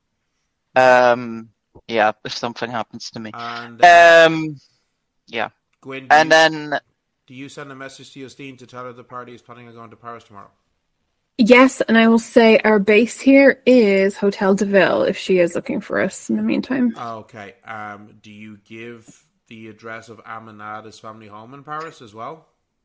um, yeah, if something happens to me. And uh, Um, yeah, Gwen, do, and you, then, do you send a message to Justine to tell her the party is planning on going to Paris tomorrow? Yes, and I will say our base here is Hotel de Ville if she is looking for us in the meantime. Okay. Um, do you give the address of Aminada's family home in Paris as well?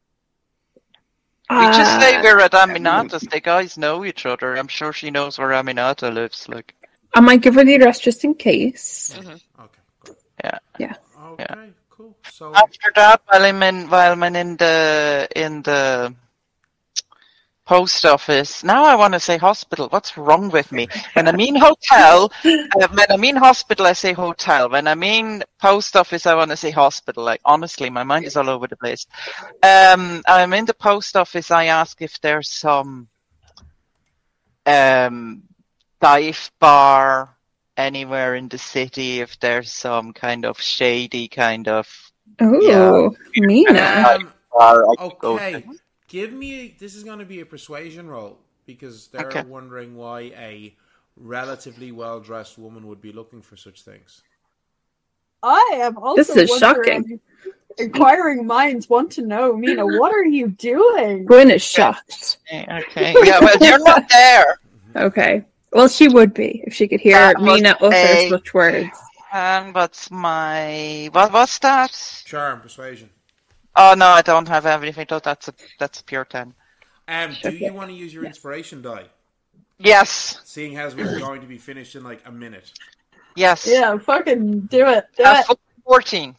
we just say Uh, we're at Aminata's, the guys know each other, I'm sure she knows where Aminata lives, like, I might give her the address just in case. Okay. Good. yeah. Yeah. Okay. Cool. So After that, while I'm in, while I'm in the in the post office, now I want to say hospital. What's wrong with me? When I mean hotel, uh, when I mean hospital, I say hotel. When I mean post office, I want to say hospital. Like honestly, my mind is all over the place. Um, I'm in the post office. I ask if there's some um dive bar anywhere in the city. If there's some kind of shady kind of Oh, Mina. um, bar I could go okay. to. Give me a, this is going to be a persuasion roll because they're Okay. wondering why a relatively well dressed woman would be looking for such things. I am also This is wondering- shocking. Inquiring minds want to know, Mina, what are you doing? Gwyn is shocked. Okay. Yeah, well, you're not there. Okay. Well, she would be if she could hear That was Mina utter a- such words. And what's my what? What's that? Charm, persuasion. Oh no, I don't have everything. Though that's a that's a pure ten. Um, do Okay. you want to use your inspiration die? Yes, Seeing as we're going to be finished in like a minute. yes. Yeah, fucking do it. Do Uh, it. Fourteen.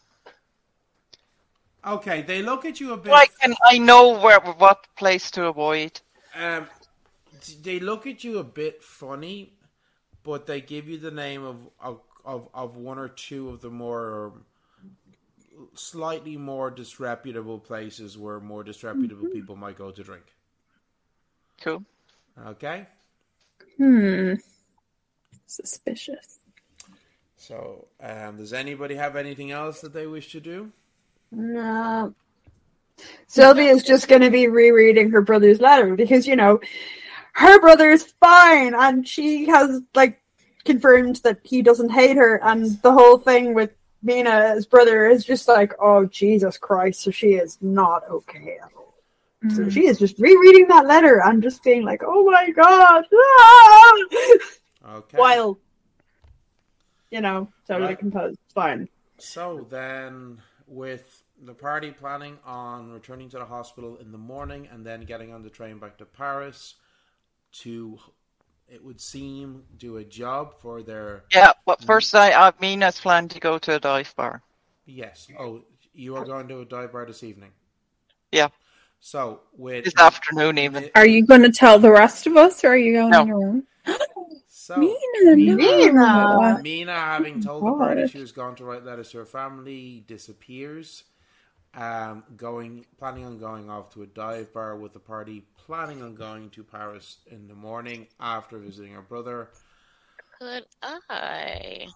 Okay, they look at you a bit. I can I know where what place to avoid. Um, they look at you a bit funny, but they give you the name of of of, of one or two of the more slightly more disreputable places where more disreputable people might go to drink. Cool. Okay, Hmm. Suspicious. so um, does anybody have anything else that they wish to do? No. Sylvia's just going to be rereading her brother's letter because, you know, her brother's fine and she has, like, confirmed that he doesn't hate her, and the whole thing with Mina, his brother, is just like, oh, Jesus Christ, so she is not okay at all. Mm. So she is just rereading that letter and just being like, oh my God. Ah! Okay. While, you know, totally Right. composed. It's fine. So then, with the party planning on returning to the hospital in the morning and then getting on the train back to Paris to, it would seem, do a job for their... Yeah, but first I uh, Mina's planned to go to a dive bar. Yes. Oh, you are going to a dive bar this evening? Yeah. So, with... This afternoon even. Are you going to tell the rest of us, or are you going No. on your own? So, Mina, Mina, Mina. Mina, having told the God. party she was going to write letters to her family, disappears. um, going, planning on going off to a dive bar with the party, planning on going to Paris in the morning after visiting her brother. Could I?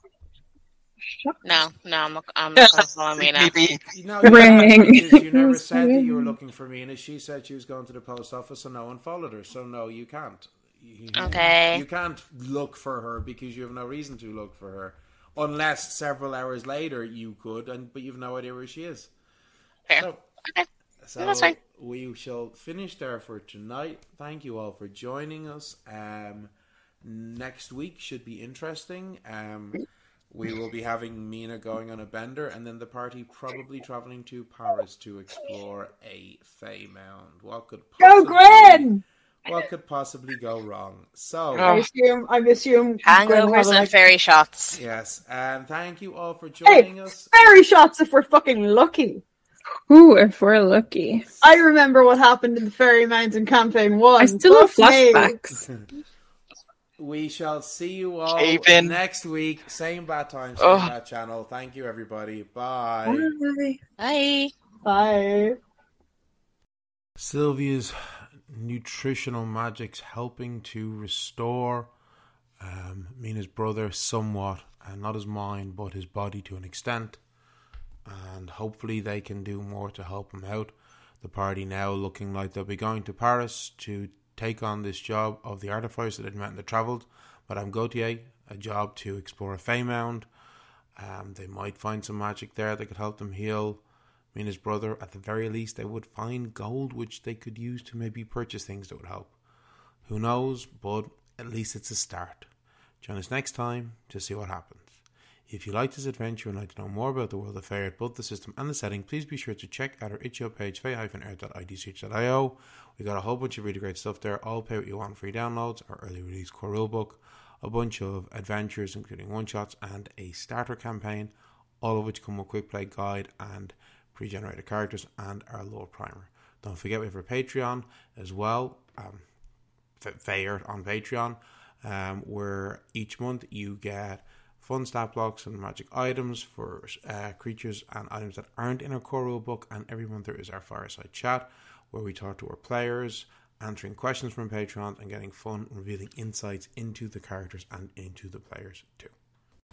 No, no, I'm, I'm not going to follow me now. You know, you, you never said that you were looking for me, and she said she was going to the post office, and no one followed her. So no, you can't. You, Okay. You can't look for her because you have no reason to look for her, unless several hours later you could, and but you've no idea where she is. Fair. So, Okay. so That's fine. we shall finish there for tonight. Thank you all for joining us. Um, next week should be interesting. Um, we will be having Mina going on a bender, and then the party probably traveling to Paris to explore a Fey Mound. What could Go, Gwen! What could possibly go wrong? So, I assume, I assume hangovers and fairy shots. Yes, and thank you all for joining hey, us. Fairy shots if we're fucking lucky. Ooh, if we're lucky. I remember what happened in the Fairy Mountain Campaign one. I still have Fuck me. flashbacks. We shall see you all Even. next week. Same bad time, same Oh. bad channel. Thank you, everybody. Bye. Bye. Bye. Bye. Sylvia's nutritional magic's helping to restore um, Mina's brother somewhat, and not his mind, but his body to an extent. And hopefully they can do more to help him out. The party now looking like they'll be going to Paris to take on this job of the artificer that they'd met and they travelled. Madame Gautier, a job to explore a Fey Mound. Um, they might find some magic there that could help them heal Mina's brother. At the very least, they would find gold which they could use to maybe purchase things that would help. Who knows, but at least it's a start. Join us next time to see what happens. If you like this adventure and like to know more about the world of Feyard, both the system and the setting, please be sure to check out our itch dot io page, fey dash earth dot i d c h dot i o. We got a whole bunch of really great stuff there. All pay what you want, free downloads, our early release core rulebook, a bunch of adventures including one-shots and a starter campaign, all of which come with quick play guide and pre-generated characters and our lore primer. Don't forget we have our Patreon as well, um, Feyard on Patreon, um, where each month you get fun stat blocks and magic items for uh, creatures and items that aren't in our core rulebook, and every month there is our fireside chat where we talk to our players, answering questions from Patreon and getting fun, revealing insights into the characters and into the players too.